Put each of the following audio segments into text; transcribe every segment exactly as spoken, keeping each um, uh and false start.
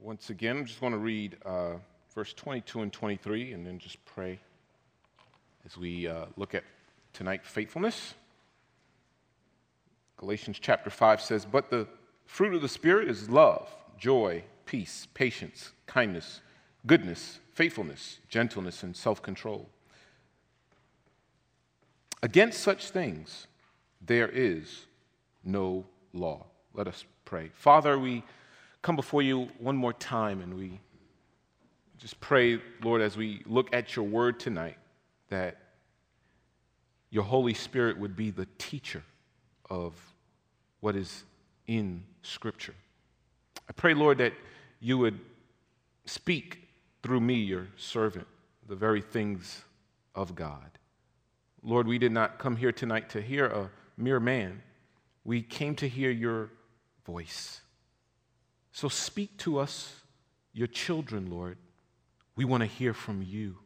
once again, I'm just going to read uh, verse twenty-two and twenty-three and then just pray as we uh, look at tonight faithfulness. Galatians chapter five says, "But the fruit of the Spirit is love, joy, peace, patience, kindness, goodness, faithfulness, gentleness, and self-control. Against such things there is no law." Let us pray. Father, we come before you one more time, and we just pray, Lord, as we look at your word tonight, that your Holy Spirit would be the teacher of what is in Scripture. I pray, Lord, that you would speak through me, your servant, the very things of God. Lord, we did not come here tonight to hear a mere man. We came to hear your voice. So speak to us, your children, Lord. We want to hear from you.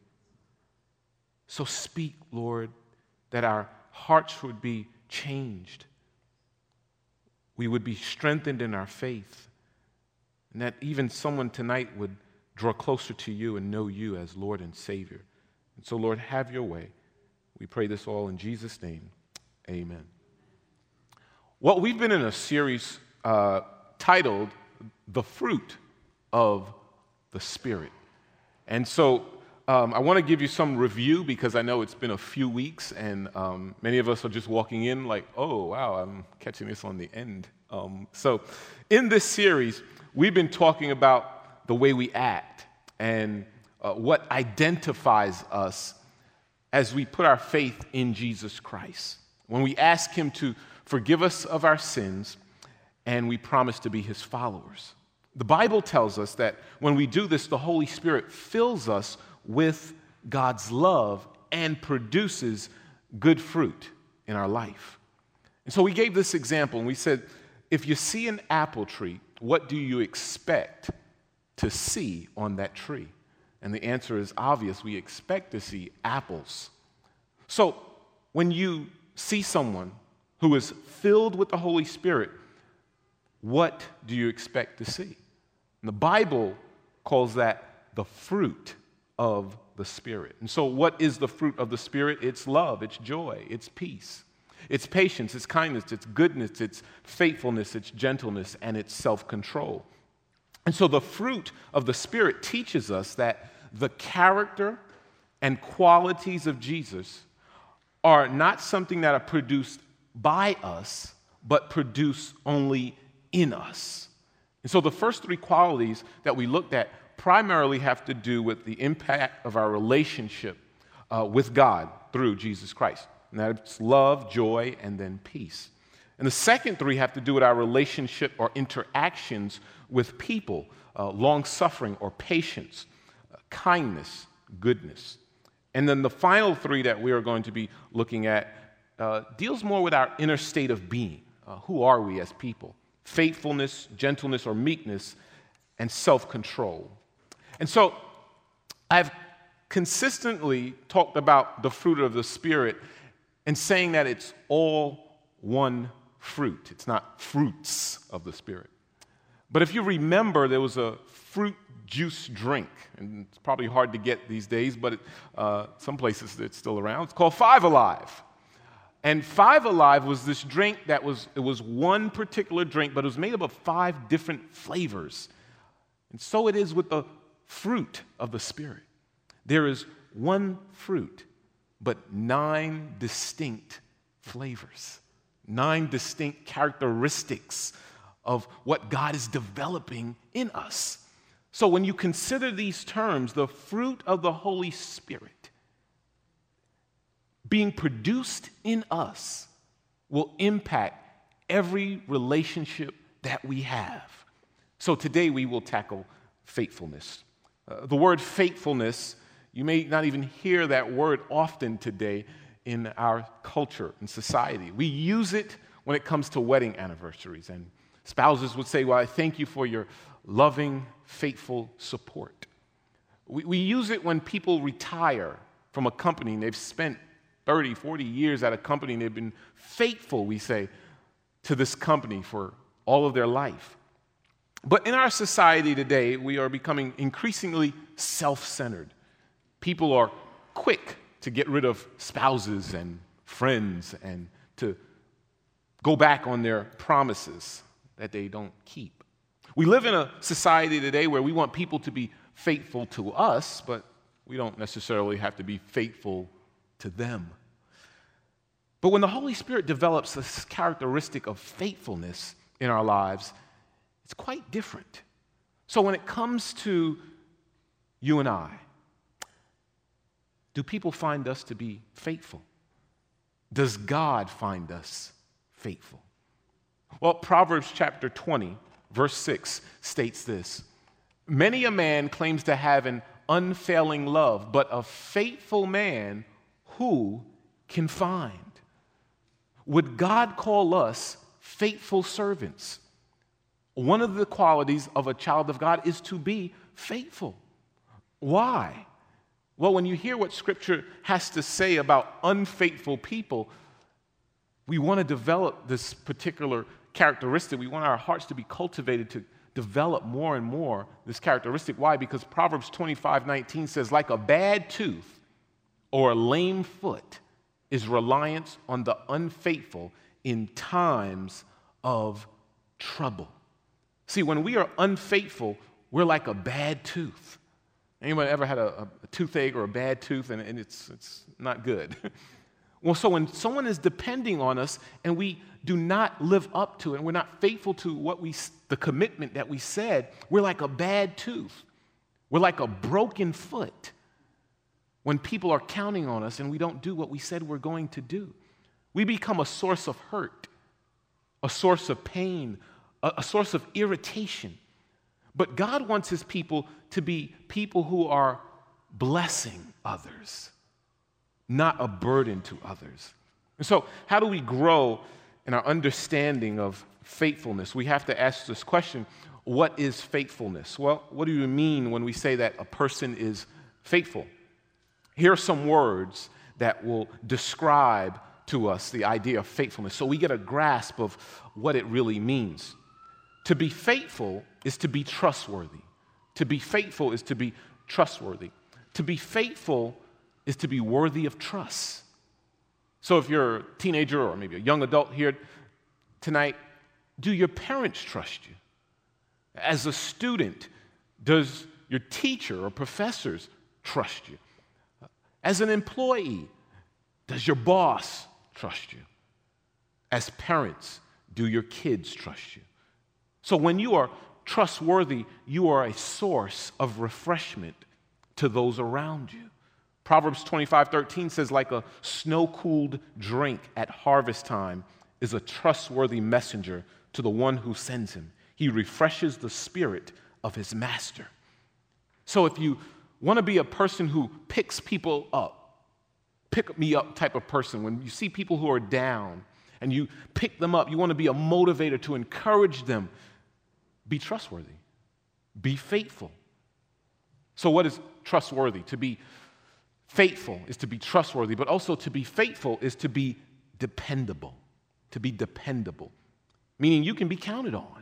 So speak, Lord, that our hearts would be changed. We would be strengthened in our faith. And that even someone tonight would draw closer to you and know you as Lord and Savior. And so, Lord, have your way. We pray this all in Jesus' name. Amen. Well, we've been in a series uh, titled The Fruit of the Spirit. And so um, I want to give you some review because I know it's been a few weeks and um, many of us are just walking in like, oh, wow, I'm catching this on the end. Um, so in this series, we've been talking about the way we act and uh, what identifies us as we put our faith in Jesus Christ. When we ask him to forgive us of our sins and we promise to be his followers. The Bible tells us that when we do this, the Holy Spirit fills us with God's love and produces good fruit in our life. And so we gave this example and we said, if you see an apple tree, what do you expect to see on that tree? And the answer is obvious. We expect to see apples. So when you see someone who is filled with the Holy Spirit, what do you expect to see? And the Bible calls that the fruit of the Spirit. And so what is the fruit of the Spirit? It's love, it's joy, it's peace, it's patience, it's kindness, it's goodness, it's faithfulness, it's gentleness, and it's self-control. And so the fruit of the Spirit teaches us that the character and qualities of Jesus are not something that are produced by us, but produced only in us. And so the first three qualities that we looked at primarily have to do with the impact of our relationship uh, with God through Jesus Christ. And that's love, joy, and then peace. And the second three have to do with our relationship or interactions with people, uh, long-suffering or patience, uh, kindness, goodness. And then the final three that we are going to be looking at uh, deals more with our inner state of being. Uh, who are we as people? Faithfulness, gentleness, or meekness, and self-control. And so I've consistently talked about the fruit of the Spirit and saying that it's all one fruit. It's not fruits of the Spirit. But if you remember, there was a fruit juice drink, and it's probably hard to get these days, but it, uh, some places it's still around. It's called Five Alive. And Five Alive was this drink that was, it was one particular drink, but it was made up of five different flavors. And so it is with the fruit of the Spirit. There is one fruit, but nine distinct flavors, nine distinct characteristics of what God is developing in us. So when you consider these terms, the fruit of the Holy Spirit being produced in us will impact every relationship that we have. So today we will tackle faithfulness. Uh, the word faithfulness, you may not even hear that word often today in our culture and society. We use it when it comes to wedding anniversaries, and spouses would say, well, I thank you for your loving, faithful support. We, we use it when people retire from a company and they've spent thirty, forty years at a company and they've been faithful, we say, to this company for all of their life. But in our society today, we are becoming increasingly self-centered. People are quick to get rid of spouses and friends and to go back on their promises that they don't keep. We live in a society today where we want people to be faithful to us, but we don't necessarily have to be faithful to them. But when the Holy Spirit develops this characteristic of faithfulness in our lives, it's quite different. So when it comes to you and I, do people find us to be faithful? Does God find us faithful? Well, Proverbs chapter twenty, verse six states this: many a man claims to have an unfailing love, but a faithful man who can find? Would God call us faithful servants? One of the qualities of a child of God is to be faithful. Why? Well, when you hear what Scripture has to say about unfaithful people, we want to develop this particular characteristic. We want our hearts to be cultivated to develop more and more this characteristic. Why? Because Proverbs twenty-five nineteen says, like a bad tooth or a lame foot is reliance on the unfaithful in times of trouble. See, when we are unfaithful, we're like a bad tooth. Anyone ever had a, a toothache or a bad tooth and, and it's, it's not good? Well, so when someone is depending on us and we do not live up to it and we're not faithful to what we, the commitment that we said, we're like a bad tooth. We're like a broken foot when people are counting on us and we don't do what we said we're going to do. We become a source of hurt, a source of pain, a, a source of irritation. But God wants his people to be people who are blessing others, not a burden to others. And so, how do we grow in our understanding of faithfulness? We have to ask this question: what is faithfulness? Well, what do you mean when we say that a person is faithful? Here are some words that will describe to us the idea of faithfulness so we get a grasp of what it really means. To be faithful is to be trustworthy. To be faithful is to be trustworthy. To be faithful is to be worthy of trust. So if you're a teenager or maybe a young adult here tonight, do your parents trust you? As a student, does your teacher or professors trust you? As an employee, does your boss trust you? As parents, do your kids trust you? So when you are trustworthy, you are a source of refreshment to those around you. Proverbs twenty-five thirteen says, like a snow-cooled drink at harvest time is a trustworthy messenger to the one who sends him. He refreshes the spirit of his master. So if you want to be a person who picks people up, pick me up type of person, when you see people who are down and you pick them up, you want to be a motivator to encourage them. Be trustworthy. Be faithful. So what is trustworthy? To be faithful is to be trustworthy, but also to be faithful is to be dependable. To be dependable, meaning you can be counted on.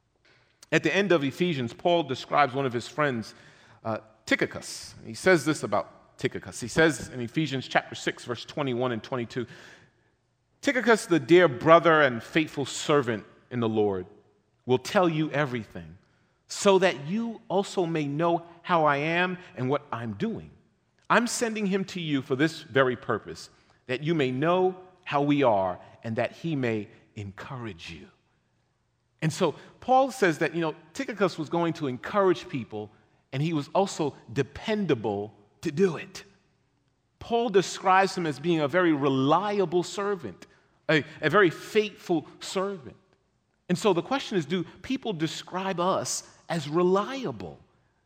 At the end of Ephesians, Paul describes one of his friends, uh, Tychicus. He says this about Tychicus. He says in Ephesians chapter six, verse twenty-one and twenty-two, Tychicus, the dear brother and faithful servant in the Lord, will tell you everything, so that you also may know how I am and what I'm doing. I'm sending him to you for this very purpose, that you may know how we are and that he may encourage you. And so Paul says that, you know, Tychicus was going to encourage people, and he was also dependable to do it. Paul describes him as being a very reliable servant, a, a very faithful servant. And so the question is, do people describe us as reliable?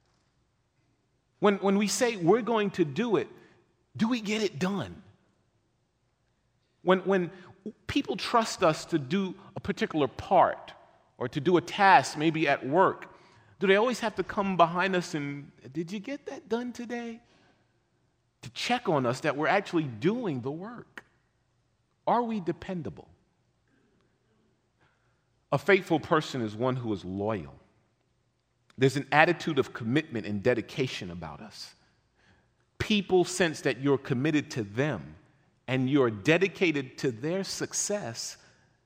When, when we say we're going to do it, do we get it done? When, when people trust us to do a particular part or to do a task, maybe at work, do they always have to come behind us and, did you get that done today? To check on us that we're actually doing the work. Are we dependable? A faithful person is one who is loyal. There's an attitude of commitment and dedication about us. People sense that you're committed to them and you're dedicated to their success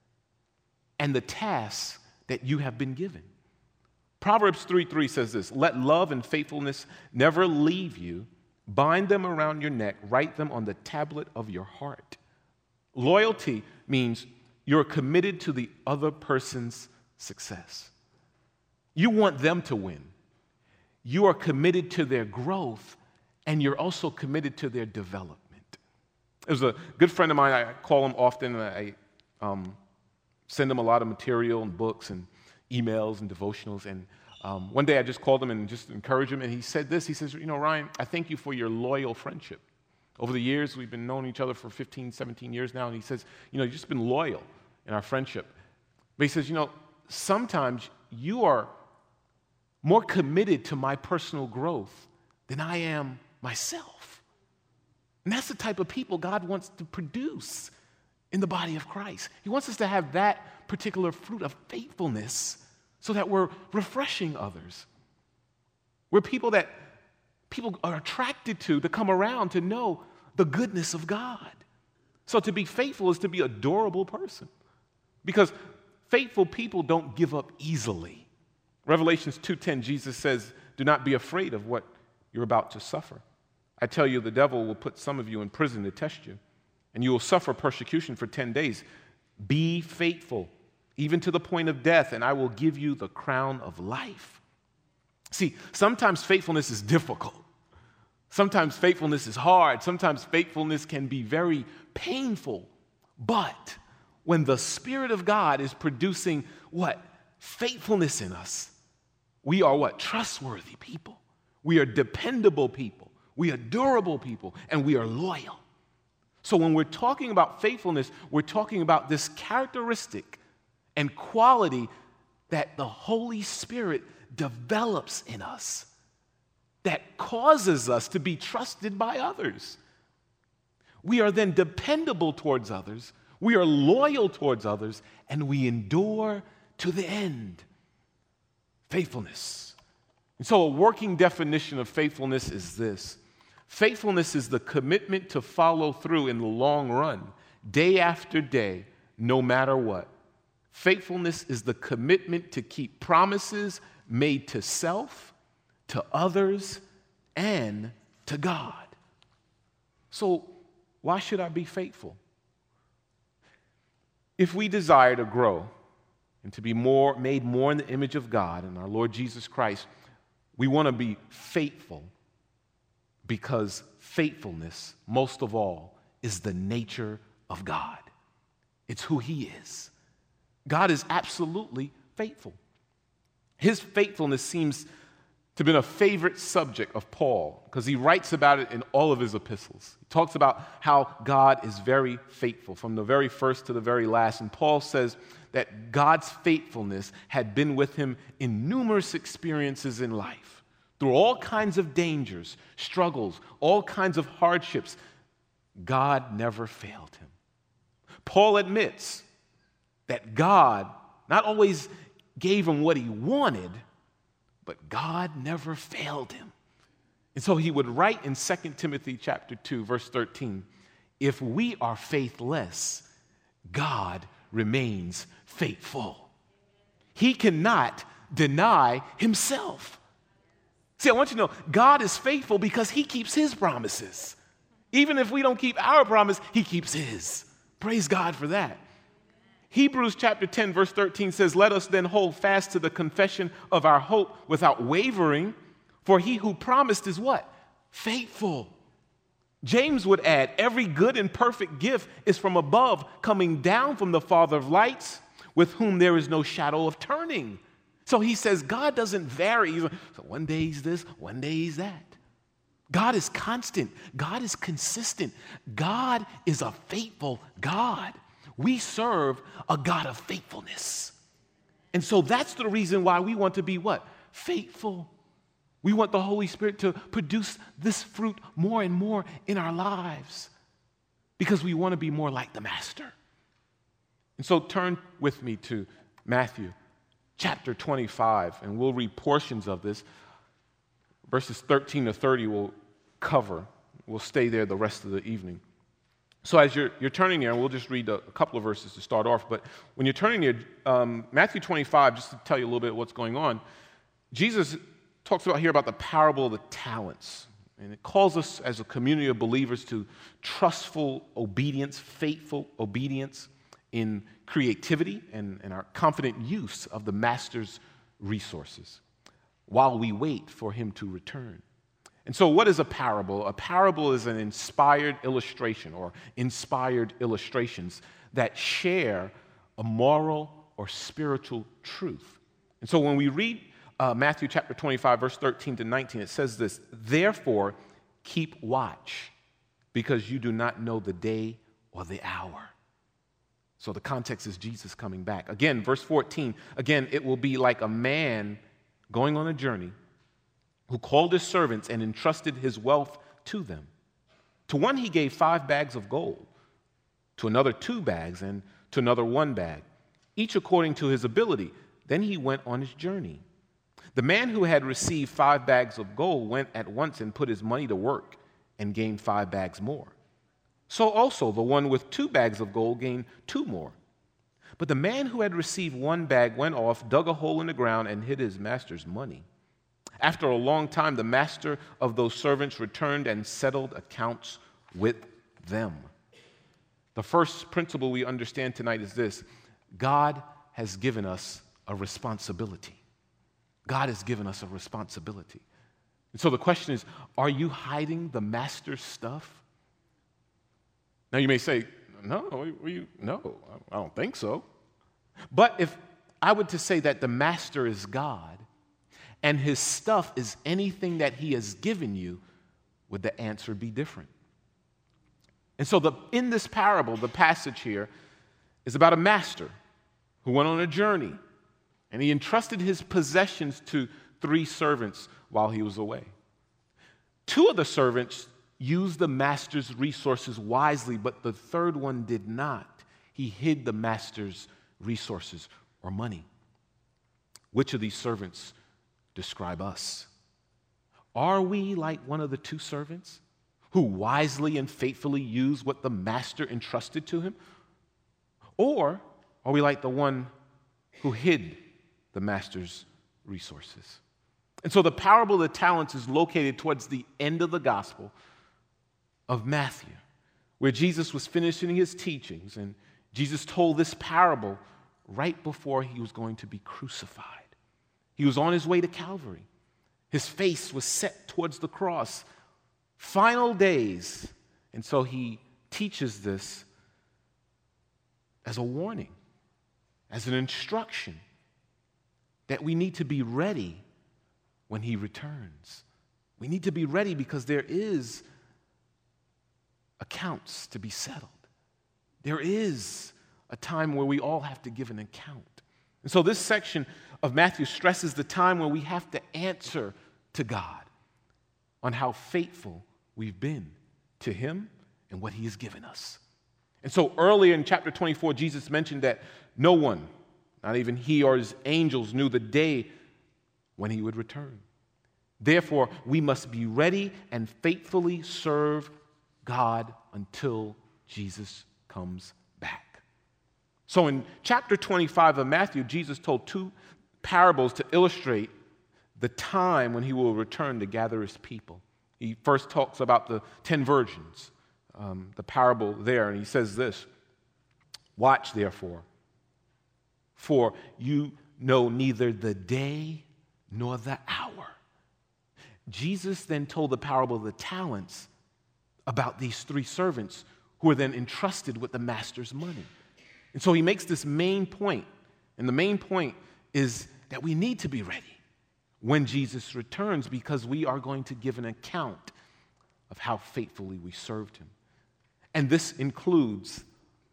and the tasks that you have been given. Proverbs three three says this, "Let love and faithfulness never leave you. Bind them around your neck. Write them on the tablet of your heart." Loyalty means you're committed to the other person's success. You want them to win. You are committed to their growth, and you're also committed to their development. There's a good friend of mine, I call him often, and I um, send him a lot of material and books and emails and devotionals. And um, one day I just called him and just encouraged him, and he said this. He says, you know, Ryan, I thank you for your loyal friendship. Over the years, we've been knowing each other for fifteen, seventeen years now, and he says, you know, you've just been loyal in our friendship. But he says, you know, sometimes you are more committed to my personal growth than I am myself. And that's the type of people God wants to produce in the body of Christ. He wants us to have that particular fruit of faithfulness so that we're refreshing others. We're people that people are attracted to, to come around to know the goodness of God. So to be faithful is to be an adorable person, because faithful people don't give up easily. Revelations two ten, Jesus says, "Do not be afraid of what you're about to suffer. I tell you, the devil will put some of you in prison to test you, and you will suffer persecution for ten days. Be faithful, even to the point of death, and I will give you the crown of life." See, sometimes faithfulness is difficult. Sometimes faithfulness is hard. Sometimes faithfulness can be very painful. But when the Spirit of God is producing what? Faithfulness in us, we are what? Trustworthy people. We are dependable people. We are durable people, and we are loyal. So when we're talking about faithfulness, we're talking about this characteristic and quality that the Holy Spirit develops in us that causes us to be trusted by others. We are then dependable towards others, we are loyal towards others, and we endure to the end. Faithfulness. And so a working definition of faithfulness is this: faithfulness is the commitment to follow through in the long run, day after day, no matter what. Faithfulness is the commitment to keep promises made to self, to others, and to God. So why should I be faithful? If we desire to grow and to be more made more in the image of God and our Lord Jesus Christ, we want to be faithful, because faithfulness, most of all, is the nature of God. It's who He is. God is absolutely faithful. His faithfulness seems to have been a favorite subject of Paul, because he writes about it in all of his epistles. He talks about how God is very faithful from the very first to the very last. And Paul says that God's faithfulness had been with him in numerous experiences in life, through all kinds of dangers, struggles, all kinds of hardships. God never failed him. Paul admits that God not always gave him what he wanted, but God never failed him. And so he would write in Second Timothy chapter two, verse thirteen, "If we are faithless, God remains faithful. He cannot deny himself." See, I want you to know, God is faithful because He keeps His promises. Even if we don't keep our promise, He keeps His. Praise God for that. Hebrews chapter ten, verse thirteen says, "Let us then hold fast to the confession of our hope without wavering, for He who promised is" what? Faithful. James would add, "Every good and perfect gift is from above, coming down from the Father of lights, with whom there is no shadow of turning." So he says God doesn't vary. So one day He's this, one day He's that. God is constant. God is consistent. God is a faithful God. We serve a God of faithfulness. And so that's the reason why we want to be what? Faithful. We want the Holy Spirit to produce this fruit more and more in our lives, because we want to be more like the Master. And so turn with me to Matthew chapter twenty-five, and we'll read portions of this. Verses thirteen to thirty we'll cover. We'll stay there the rest of the evening. So as you're, you're turning there, and we'll just read a, a couple of verses to start off, but when you're turning there, um, Matthew twenty-five, just to tell you a little bit of what's going on, Jesus talks about here about the parable of the talents. And it calls us as a community of believers to trustful obedience, faithful obedience in creativity and, and our confident use of the master's resources while we wait for him to return. And so what is a parable? A parable is an inspired illustration or inspired illustrations that share a moral or spiritual truth. And so when we read uh, Matthew chapter twenty-five, verse thirteen to nineteen, it says this, "Therefore keep watch, because you do not know the day or the hour." So the context is Jesus coming back. Again, verse fourteen, again, it will be like a man going on a journey who called his servants and entrusted his wealth to them. To one he gave five bags of gold, to another two bags, and to another one bag, each according to his ability. Then he went on his journey. The man who had received five bags of gold went at once and put his money to work and gained five bags more. So also the one with two bags of gold gained two more. But the man who had received one bag went off, dug a hole in the ground, and hid his master's money. After a long time, the master of those servants returned and settled accounts with them. The first principle we understand tonight is this: God has given us a responsibility. God has given us a responsibility. And so the question is, are you hiding the master's stuff? Now you may say, no, you, no, I don't think so. But if I were to say that the master is God and his stuff is anything that he has given you, would the answer be different? And so the, in this parable, the passage here is about a master who went on a journey, and he entrusted his possessions to three servants while he was away. Two of the servants used the master's resources wisely, but the third one did not. He hid the master's resources or money. Which of these servants describe us? Are we like one of the two servants who wisely and faithfully used what the master entrusted to him? Or are we like the one who hid the master's resources? And so the parable of the talents is located towards the end of the gospel of Matthew, where Jesus was finishing his teachings, and Jesus told this parable right before he was going to be crucified. He was on his way to Calvary. His face was set towards the cross. Final days. And so he teaches this as a warning, as an instruction, that we need to be ready when he returns. We need to be ready because there is accounts to be settled. There is a time where we all have to give an account. And so this section of Matthew stresses the time when we have to answer to God on how faithful we've been to him and what he has given us. And so earlier in chapter twenty-four, Jesus mentioned that no one, not even he or his angels, knew the day when he would return. Therefore, we must be ready and faithfully serve God until Jesus comes back. So in chapter twenty-five of Matthew, Jesus told two parables to illustrate the time when he will return to gather his people. He first talks about the ten virgins, um, the parable there, and he says this: "Watch therefore, for you know neither the day nor the hour." Jesus then told the parable of the talents about these three servants who were then entrusted with the master's money. And so he makes this main point, and the main point is that we need to be ready when Jesus returns, because we are going to give an account of how faithfully we served him. And this includes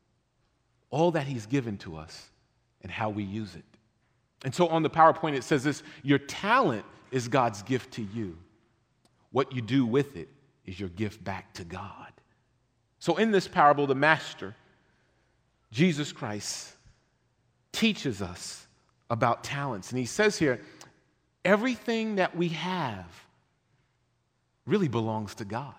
all that he's given to us and how we use it. And so on the PowerPoint it says this: your talent is God's gift to you. What you do with it is your gift back to God. So in this parable, the master, Jesus Christ, teaches us about talents. And he says here, everything that we have really belongs to God.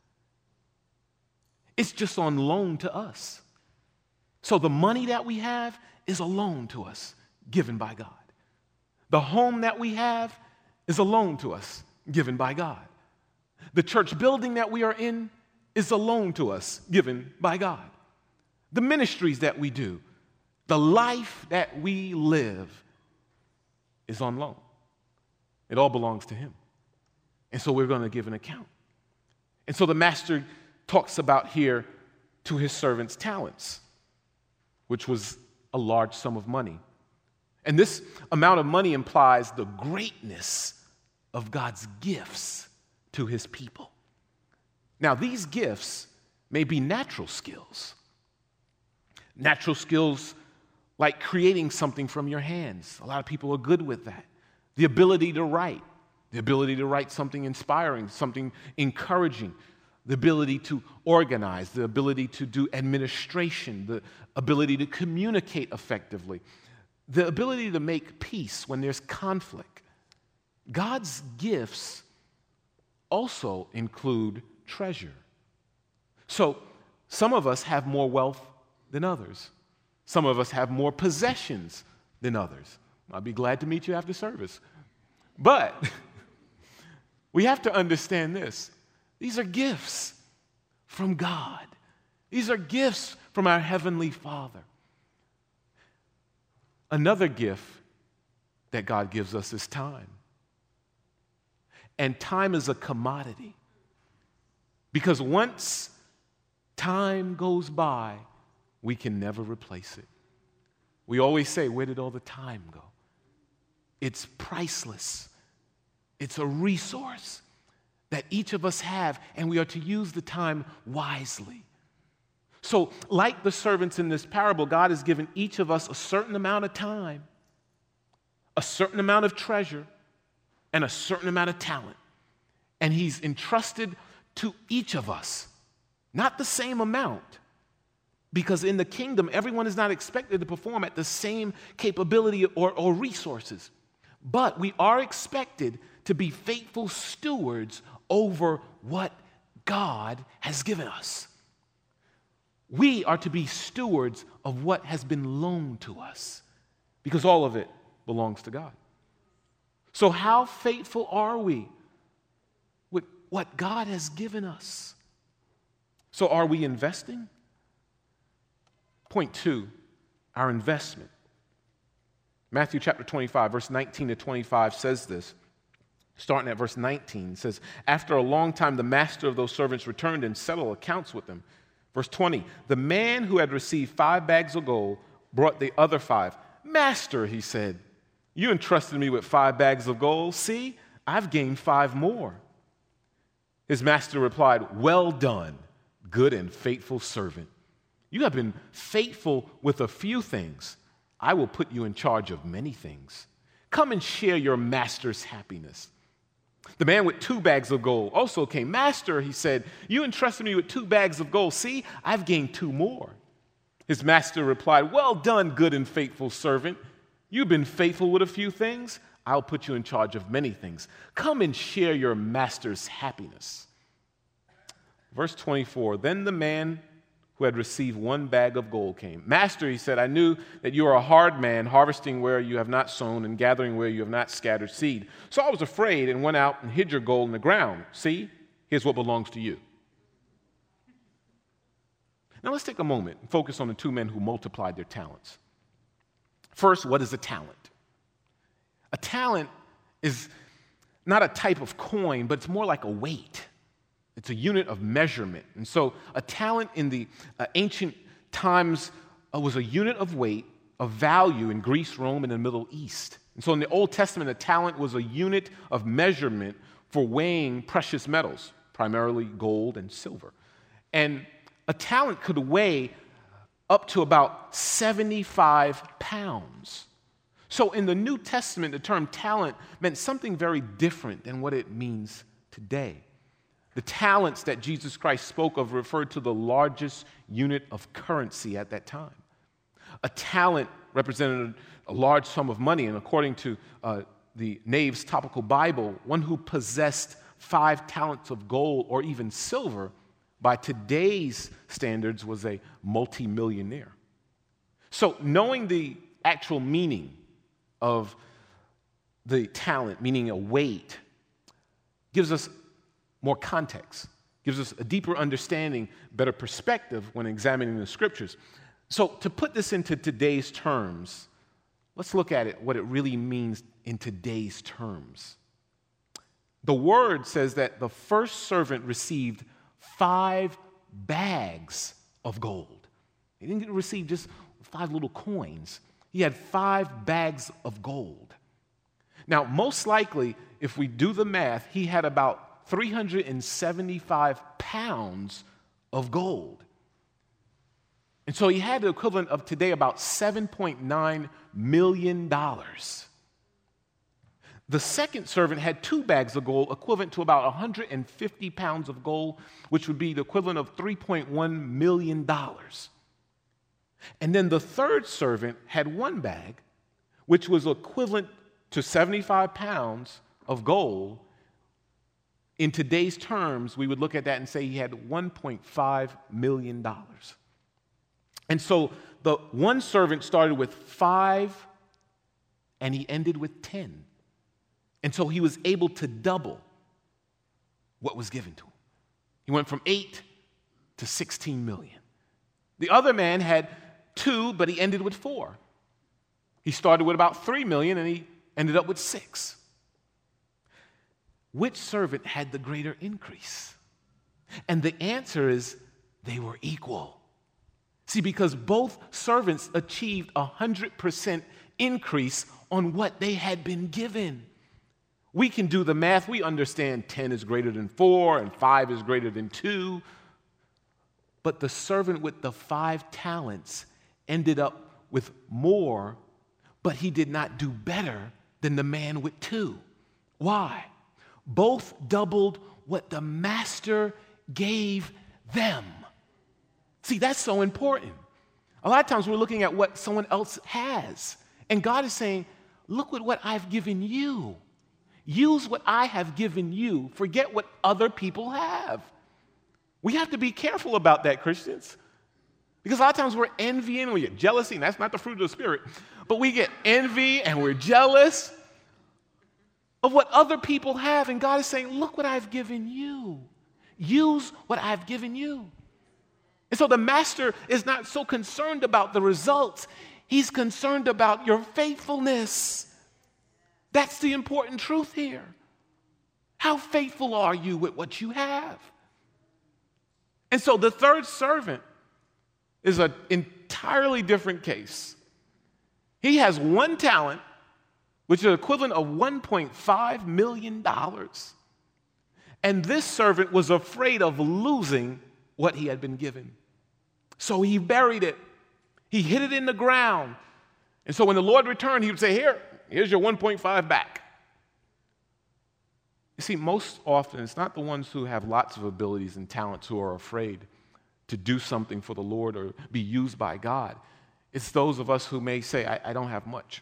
It's just on loan to us. So the money that we have is a loan to us, given by God. The home that we have is a loan to us, given by God. The church building that we are in is a loan to us, given by God. The ministries that we do, the life that we live is on loan. It all belongs to him. And so we're going to give an account. And so the master talks about here to his servants' talents, which was a large sum of money. And this amount of money implies the greatness of God's gifts to his people. Now, these gifts may be natural skills. Natural skills like creating something from your hands. A lot of people are good with that. The ability to write, the ability to write something inspiring, something encouraging, the ability to organize, the ability to do administration, the ability to communicate effectively, the ability to make peace when there's conflict. God's gifts also include treasure. So some of us have more wealth than others. Some of us have more possessions than others. I'll be glad to meet you after service. But we have to understand this. These are gifts from God. These are gifts from our Heavenly Father. Another gift that God gives us is time. And time is a commodity. Because once time goes by, we can never replace it. We always say, where did all the time go? It's priceless. It's a resource that each of us have, and we are to use the time wisely. So, like the servants in this parable, God has given each of us a certain amount of time, a certain amount of treasure, and a certain amount of talent. And he's entrusted to each of us, not the same amount, because in the kingdom, everyone is not expected to perform at the same capability or, or resources. But we are expected to be faithful stewards over what God has given us. We are to be stewards of what has been loaned to us, because all of it belongs to God. So how faithful are we with what God has given us? So are we investing? Point two, our investment. Matthew chapter twenty-five, verse nineteen to twenty-five says this. Starting at verse nineteen, it says, after a long time, the master of those servants returned and settled accounts with them. Verse twenty, the man who had received five bags of gold brought the other five. Master, he said, you entrusted me with five bags of gold. See, I've gained five more. His master replied, well done, good and faithful servant. You have been faithful with a few things. I will put you in charge of many things. Come and share your master's happiness. The man with two bags of gold also came. Master, he said, you entrusted me with two bags of gold. See, I've gained two more. His master replied, well done, good and faithful servant. You've been faithful with a few things. I'll put you in charge of many things. Come and share your master's happiness. Verse twenty-four, then the man who had received one bag of gold came. Master, he said, I knew that you are a hard man, harvesting where you have not sown and gathering where you have not scattered seed. So I was afraid and went out and hid your gold in the ground. See, here's what belongs to you. Now let's take a moment and focus on the two men who multiplied their talents. First, what is a talent? A talent is not a type of coin, but it's more like a weight. It's a unit of measurement. And so a talent in the uh, ancient times uh, was a unit of weight, of value in Greece, Rome, and the Middle East. And so in the Old Testament, a talent was a unit of measurement for weighing precious metals, primarily gold and silver. And a talent could weigh up to about seventy-five pounds. So in the New Testament, the term talent meant something very different than what it means today. The talents that Jesus Christ spoke of referred to the largest unit of currency at that time. A talent represented a large sum of money, and according to uh, the Nave's Topical Bible, one who possessed five talents of gold or even silver, by today's standards, was a multimillionaire. So knowing the actual meaning of the talent, meaning a weight, gives us more context, gives us a deeper understanding, better perspective when examining the scriptures. So to put this into today's terms, let's look at it, what it really means in today's terms. The word says that the first servant received five bags of gold. He didn't receive just five little coins. He had five bags of gold. Now, most likely, if we do the math, he had about three hundred seventy-five pounds of gold. And so he had the equivalent of today about seven point nine million dollars. The second servant had two bags of gold, equivalent to about one hundred fifty pounds of gold, which would be the equivalent of three point one million dollars. And then the third servant had one bag, which was equivalent to seventy-five pounds of gold. In today's terms, we would look at that and say he had one point five million dollars. And so the one servant started with five, and he ended with ten. And so he was able to double what was given to him. He went from eight to sixteen million. The other man had two, but he ended with four. He started with about three million, and he ended up with six. Which servant had the greater increase? And the answer is they were equal. See, because both servants achieved a one hundred percent increase on what they had been given. We can do the math. We understand ten is greater than four and five is greater than two. But the servant with the five talents ended up with more, but he did not do better than the man with two. Why? Both doubled what the master gave them. See, that's so important. A lot of times we're looking at what someone else has, and God is saying, look at what I've given you. Use what I have given you. Forget what other people have. We have to be careful about that, Christians. Because a lot of times we're envying, we get jealousy, and that's not the fruit of the Spirit. But we get envy and we're jealous of what other people have. And God is saying, look what I've given you. Use what I've given you. And so the master is not so concerned about the results. He's concerned about your faithfulness. That's the important truth here. How faithful are you with what you have? And so the third servant is an entirely different case. He has one talent, which is equivalent of one point five million dollars. And this servant was afraid of losing what he had been given. So he buried it. He hid it in the ground. And so when the Lord returned, he would say, here, here's your one point five back. You see, most often, it's not the ones who have lots of abilities and talents who are afraid to do something for the Lord or be used by God. It's those of us who may say, I, I don't have much.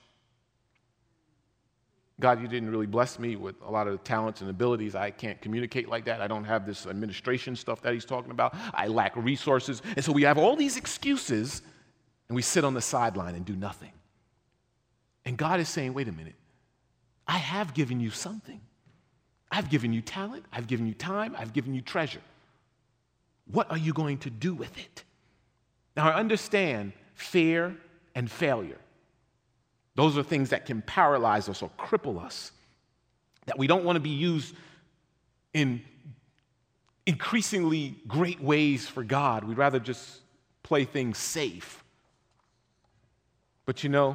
God, you didn't really bless me with a lot of talents and abilities. I can't communicate like that. I don't have this administration stuff that he's talking about. I lack resources. And so we have all these excuses, and we sit on the sideline and do nothing. And God is saying, wait a minute. I have given you something. I've given you talent. I've given you time. I've given you treasure. What are you going to do with it? Now, I understand fear and failure. Those are things that can paralyze us or cripple us, that we don't want to be used in increasingly great ways for God. We'd rather just play things safe. But you know,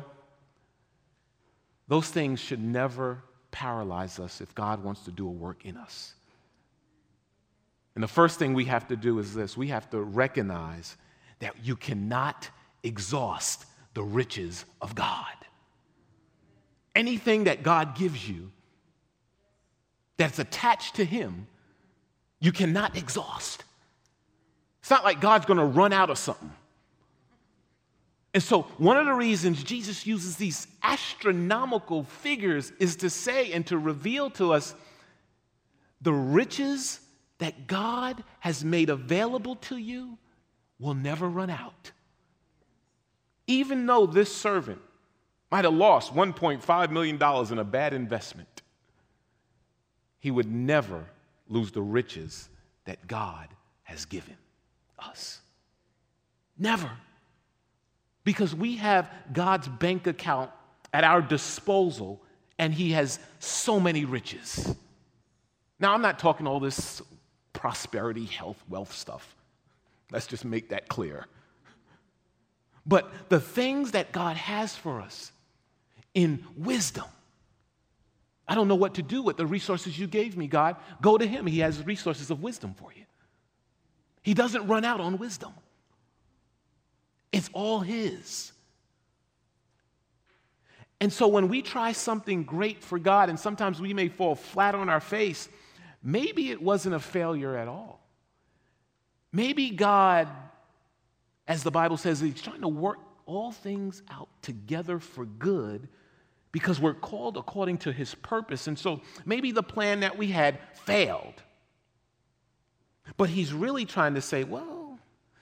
those things should never paralyze us if God wants to do a work in us. And the first thing we have to do is this. We have to recognize that you cannot exhaust the riches of God. Anything that God gives you that's attached to him, you cannot exhaust. It's not like God's going to run out of something. And so one of the reasons Jesus uses these astronomical figures is to say and to reveal to us the riches that God has made available to you will never run out. Even though this servant might have lost one point five million dollars in a bad investment, he would never lose the riches that God has given us. Never. Because we have God's bank account at our disposal, and he has so many riches. Now, I'm not talking all this prosperity, health, wealth stuff. Let's just make that clear. But the things that God has for us in wisdom. I don't know what to do with the resources you gave me, God. Go to him. He has resources of wisdom for you. He doesn't run out on wisdom. It's all his. And so when we try something great for God, and sometimes we may fall flat on our face, maybe it wasn't a failure at all. Maybe God, as the Bible says, he's trying to work all things out together for good because we're called according to his purpose. And so maybe the plan that we had failed. But he's really trying to say, well,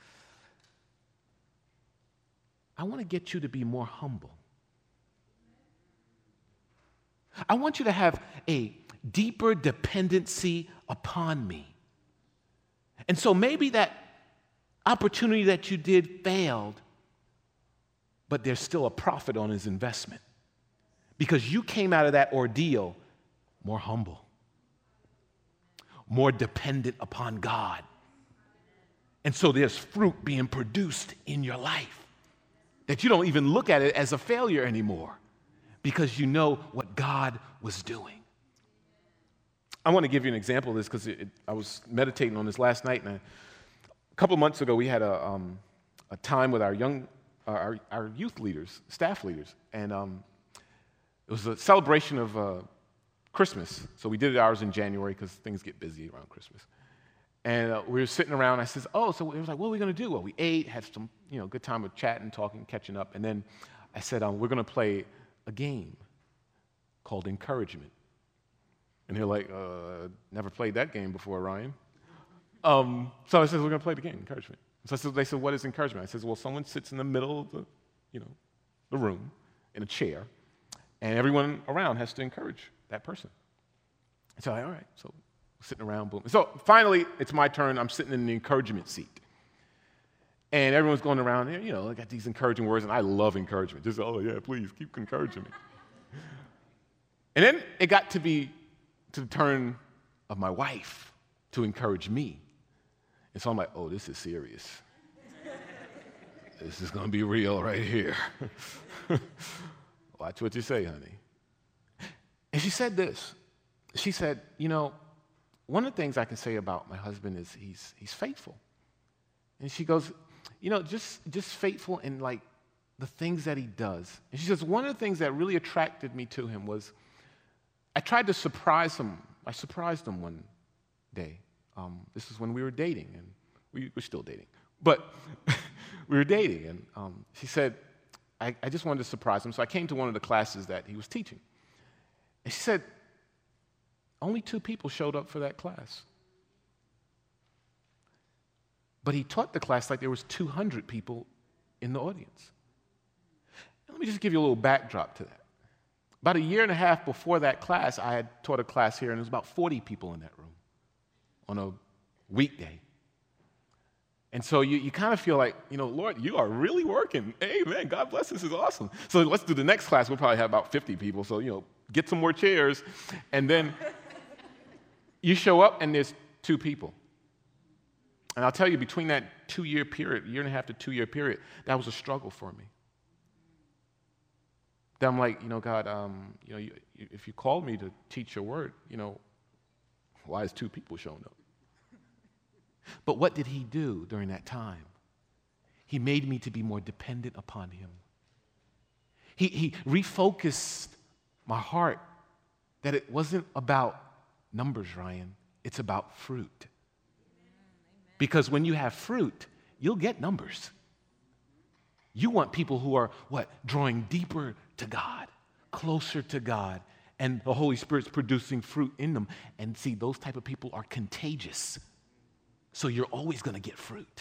I want to get you to be more humble. I want you to have a deeper dependency upon me. And so maybe that opportunity that you did failed, but there's still a profit on his investment because you came out of that ordeal more humble, more dependent upon God. And so there's fruit being produced in your life that you don't even look at it as a failure anymore because you know what God was doing. I want to give you an example of this because I was meditating on this last night, and I, a couple of months ago we had a, um, a time with our young, uh, our, our youth leaders, staff leaders, and um, it was a celebration of uh, Christmas. So we did ours in January because things get busy around Christmas. And uh, we were sitting around. I said, "Oh, so it was like, what are we going to do?" Well, we ate, had some, you know, good time with chatting, talking, catching up, and then I said, um, "We're going to play a game called Encouragement." And they're like, uh, never played that game before, Ryan. Um, so I said, we're going to play the game, Encouragement. So I said, they said, what is encouragement? I said, well, someone sits in the middle of the, you know, the room in a chair, and everyone around has to encourage that person. So I, all right, so sitting around, boom. So finally, it's my turn. I'm sitting in the encouragement seat. And everyone's going around there, you know, I got these encouraging words, and I love encouragement. Just, oh, yeah, please, keep encouraging me. And then it got to be to the turn of my wife to encourage me. And so I'm like, oh, this is serious. This is going to be real right here. Watch what you say, honey. And she said this. She said, you know, one of the things I can say about my husband is he's he's faithful. And she goes, you know, just, just faithful in like the things that he does. And she says, one of the things that really attracted me to him was I tried to surprise him. I surprised him one day. Um, this is when we were dating, and we were still dating. But we were dating, and um, she said, I, I just wanted to surprise him. So I came to one of the classes that he was teaching. And she said, only two people showed up for that class. But he taught the class like there was two hundred people in the audience. Let me just give you a little backdrop to that. About a year and a half before that class, I had taught a class here, and there was about forty people in that room on a weekday. And so you, you kind of feel like, you know, Lord, you are really working. Amen. God bless. This is awesome. So let's do the next class. We'll probably have about fifty people. So, you know, get some more chairs. And then you show up, and there's two people. And I'll tell you, between that two-year period, year and a half to two-year period, that was a struggle for me. Then I'm like, you know, God, um, you know, you, you, if you called me to teach your word, you know, why is two people showing up? But what did he do during that time? He made me to be more dependent upon him. He, he refocused my heart that it wasn't about numbers, Ryan. It's about fruit. Because when you have fruit, you'll get numbers. You want people who are, what, drawing deeper to God, closer to God, and the Holy Spirit's producing fruit in them. And see, those type of people are contagious. So you're always going to get fruit.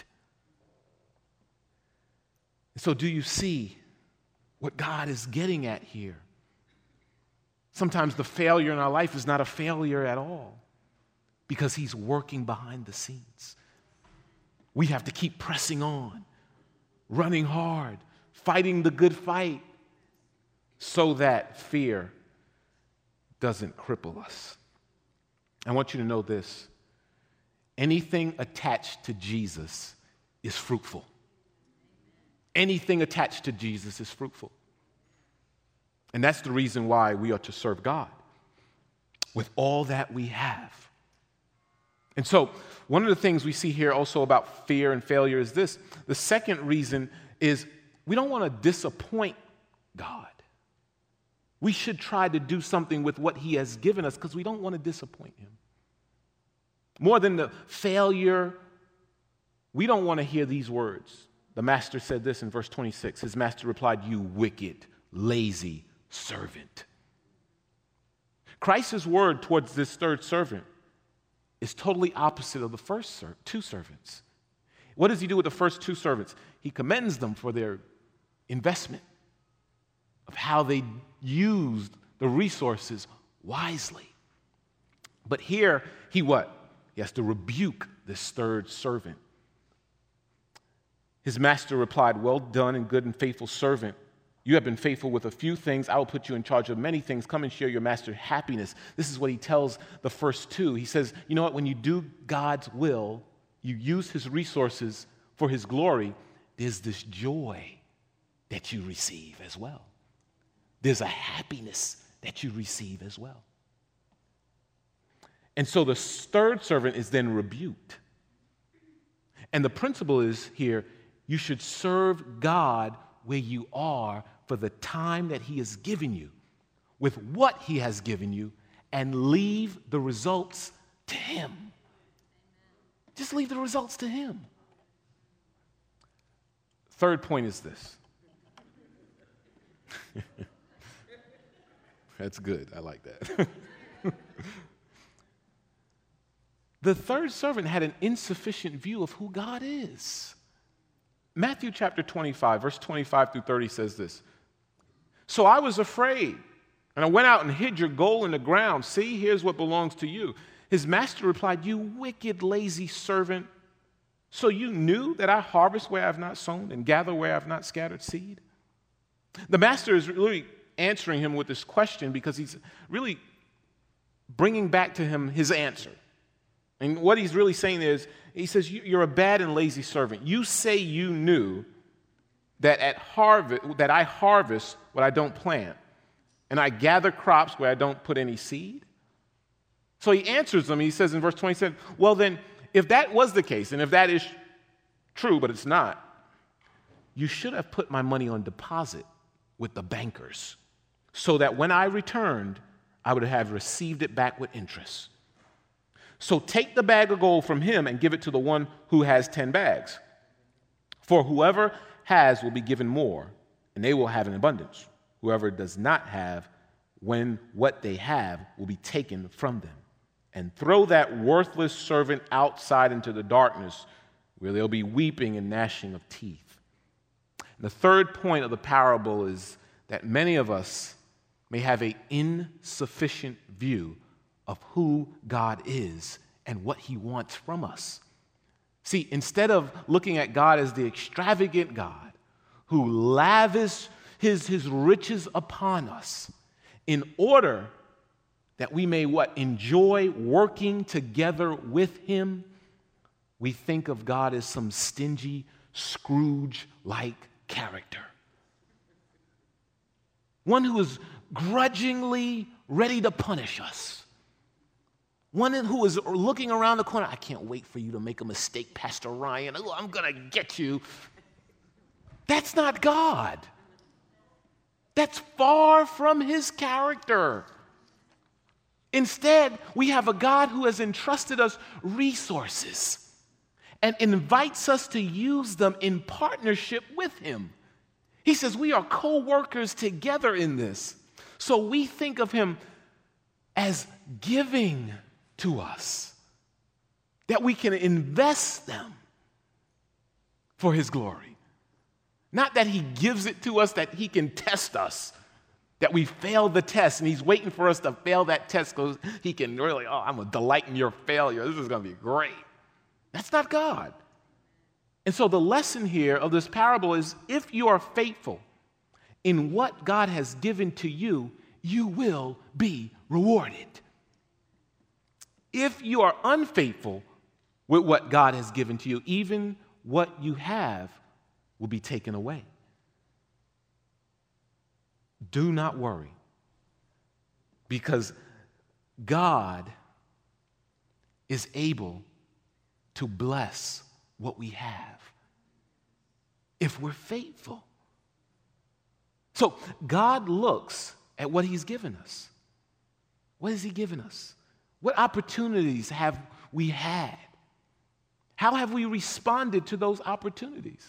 So do you see what God is getting at here? Sometimes the failure in our life is not a failure at all because he's working behind the scenes. We have to keep pressing on, running hard, fighting the good fight so that fear doesn't cripple us. I want you to know this. Anything attached to Jesus is fruitful. Anything attached to Jesus is fruitful. And that's the reason why we are to serve God with all that we have. And so, one of the things we see here also about fear and failure is this. The second reason is we don't want to disappoint God. We should try to do something with what he has given us because we don't want to disappoint him. More than the failure, we don't want to hear these words. The master said this in verse twenty-six. His master replied, "You wicked, lazy servant." Christ's word towards this third servant is totally opposite of the first ser- two servants. What does he do with the first two servants? He commends them for their investment of how they used the resources wisely. But here, he what? He has to rebuke this third servant. His master replied, "Well done and good and faithful servant. You have been faithful with a few things. I will put you in charge of many things. Come and share your master's happiness." This is what he tells the first two. He says, you know what? When you do God's will, you use his resources for his glory, there's this joy that you receive as well. There's a happiness that you receive as well. And so the third servant is then rebuked. And the principle is here, you should serve God where you are for the time that he has given you, with what he has given you, and leave the results to him. Just leave the results to him. Third point is this. That's good. I like that. The third servant had an insufficient view of who God is. Matthew chapter twenty-five, verse twenty-five through thirty says this. "So I was afraid, and I went out and hid your gold in the ground. See, here's what belongs to you." His master replied, "You wicked, lazy servant. So you knew that I harvest where I have not sown and gather where I have not scattered seed?" The master is really answering him with this question because he's really bringing back to him his answer. And what he's really saying is, he says, you're a bad and lazy servant. You say you knew that at harvest, that I harvest what I don't plant, and I gather crops where I don't put any seed. So he answers them. He says in verse twenty-seven, well then, if that was the case, and if that is true, but it's not, you should have put my money on deposit with the bankers, so that when I returned, I would have received it back with interest. So take the bag of gold from him and give it to the one who has ten bags. For whoever has will be given more, and they will have an abundance. Whoever does not have, when what they have will be taken from them. And throw that worthless servant outside into the darkness, where there'll be weeping and gnashing of teeth. And the third point of the parable is that many of us may have an insufficient view of who God is and what he wants from us. See, instead of looking at God as the extravagant God who lavishes his, his riches upon us in order that we may what? Enjoy working together with him, we think of God as some stingy Scrooge-like character. One who is grudgingly ready to punish us. One who is looking around the corner, I can't wait for you to make a mistake, Pastor Ryan. Oh, I'm going to get you. That's not God. That's far from his character. Instead, we have a God who has entrusted us resources and invites us to use them in partnership with him. He says we are co-workers together in this. So we think of him as giving to us, that we can invest them for his glory. Not that he gives it to us, that he can test us, that we failed the test and he's waiting for us to fail that test because he can really, oh, I'm going to delight in your failure. This is going to be great. That's not God. And so the lesson here of this parable is if you are faithful in what God has given to you, you will be rewarded. If you are unfaithful with what God has given to you, even what you have will be taken away. Do not worry, because God is able to bless what we have if we're faithful. So God looks at what he's given us. What has he given us? What opportunities have we had? How have we responded to those opportunities?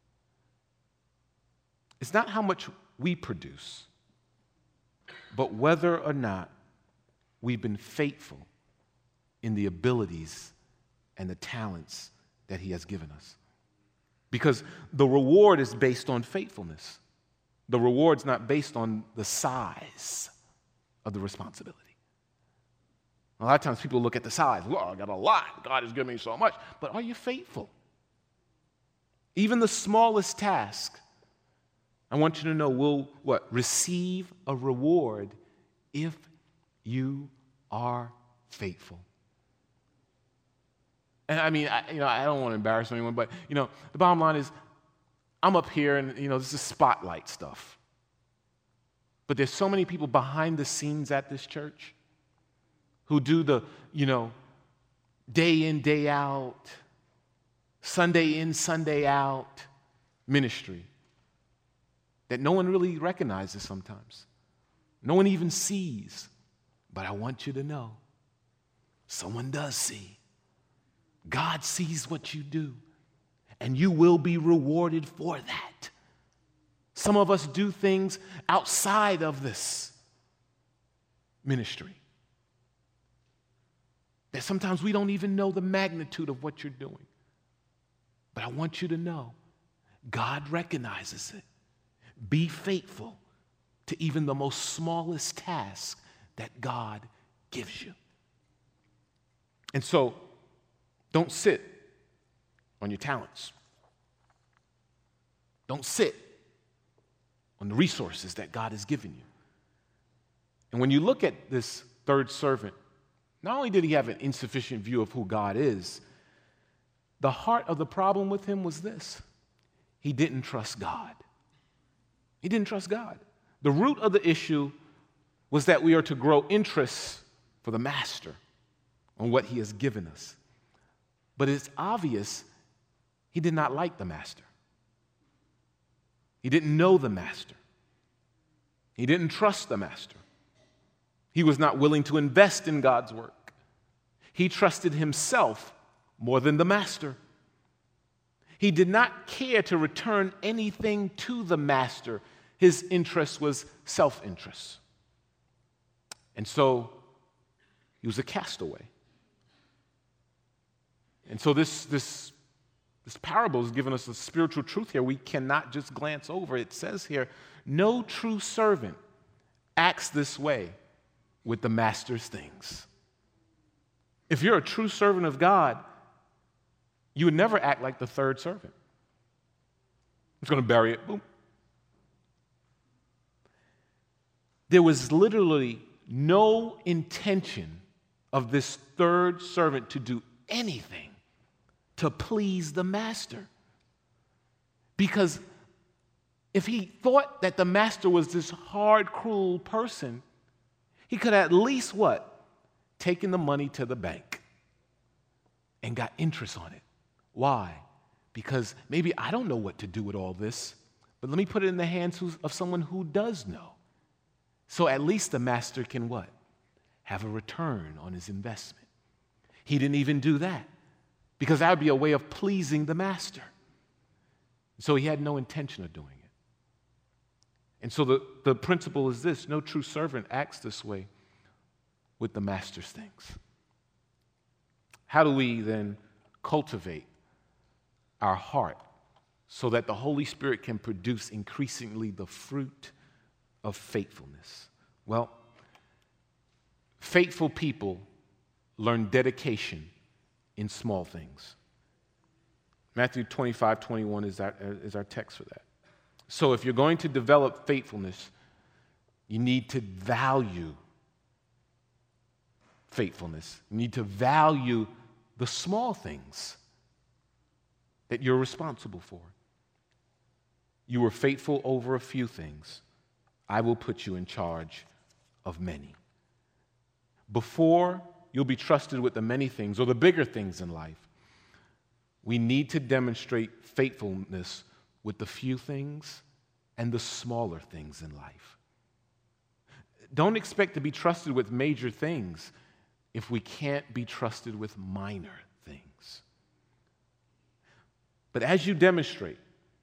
It's not how much we produce, but whether or not we've been faithful in the abilities and the talents that he has given us. Because the reward is based on faithfulness. The reward's not based on the size of the responsibility. A lot of times people look at the size. Well, I got a lot. God has given me so much. But are you faithful? Even the smallest task, I want you to know, will what? Receive a reward if you are faithful. And I mean, I, you know, I don't want to embarrass anyone, but, you know, the bottom line is I'm up here and, you know, this is spotlight stuff. But there's so many people behind the scenes at this church who do the, you know, day in, day out, Sunday in, Sunday out ministry that no one really recognizes sometimes. No one even sees. But I want you to know, someone does see. God sees what you do, and you will be rewarded for that. Some of us do things outside of this ministry that sometimes we don't even know the magnitude of what you're doing. But I want you to know, God recognizes it. Be faithful to even the most smallest task that God gives you. And so, don't sit on your talents. Don't sit on the resources that God has given you. And when you look at this third servant, not only did he have an insufficient view of who God is, the heart of the problem with him was this: he didn't trust God. He didn't trust God. The root of the issue was that we are to grow interest for the master on what he has given us. But it's obvious he did not like the master. He didn't know the master. He didn't trust the master. He was not willing to invest in God's work. He trusted himself more than the master. He did not care to return anything to the master. His interest was self-interest. And so he was a castaway. And so this, this, this parable has given us a spiritual truth here we cannot just glance over. It says here, no true servant acts this way with the master's things. If you're a true servant of God, you would never act like the third servant. I'm just going to bury it. Boom. There was literally no intention of this third servant to do anything to please the master. Because if he thought that the master was this hard, cruel person, he could at least what? Taken the money to the bank and got interest on it. Why? Because maybe I don't know what to do with all this, but let me put it in the hands of someone who does know. So at least the master can what? Have a return on his investment. He didn't even do that, because that would be a way of pleasing the master. So he had no intention of doing it. And so the, the principle is this: no true servant acts this way with the master's things. How do we then cultivate our heart so that the Holy Spirit can produce increasingly the fruit of faithfulness? Well, faithful people learn dedication in small things. Matthew twenty-five, twenty-one is our, is our text for that. So if you're going to develop faithfulness, you need to value faithfulness. You need to value the small things that you're responsible for. You were faithful over a few things. I will put you in charge of many. Before you'll be trusted with the many things or the bigger things in life, we need to demonstrate faithfulness with the few things and the smaller things in life. Don't expect to be trusted with major things if we can't be trusted with minor things. But as you demonstrate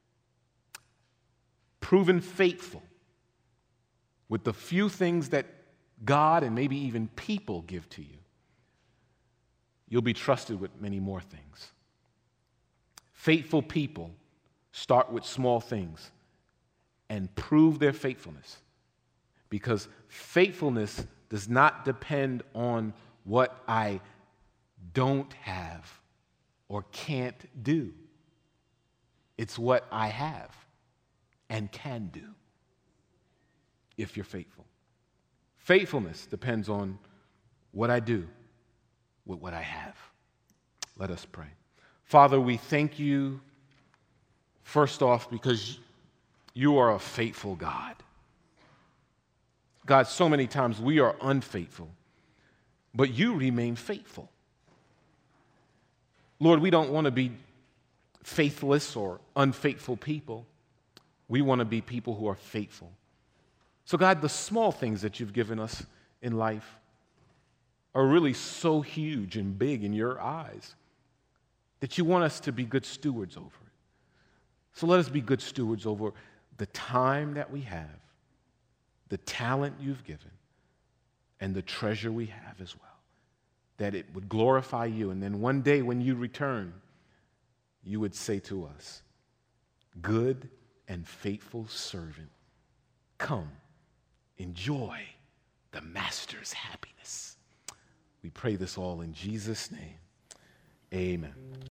proven faithful with the few things that God and maybe even people give to you, you'll be trusted with many more things. Faithful people start with small things and prove their faithfulness, because faithfulness does not depend on what I don't have or can't do. It's what I have and can do if you're faithful. Faithfulness depends on what I do with what I have. Let us pray. Father, we thank you, first off, because you are a faithful God. God, so many times we are unfaithful, but you remain faithful. Lord, we don't want to be faithless or unfaithful people. We want to be people who are faithful. So God, the small things that you've given us in life are really so huge and big in your eyes that you want us to be good stewards over it. So let us be good stewards over the time that we have, the talent you've given, and the treasure we have as well, that it would glorify you. And then one day when you return, you would say to us, good and faithful servant, come, enjoy the master's happiness. We pray this all in Jesus' name. Amen.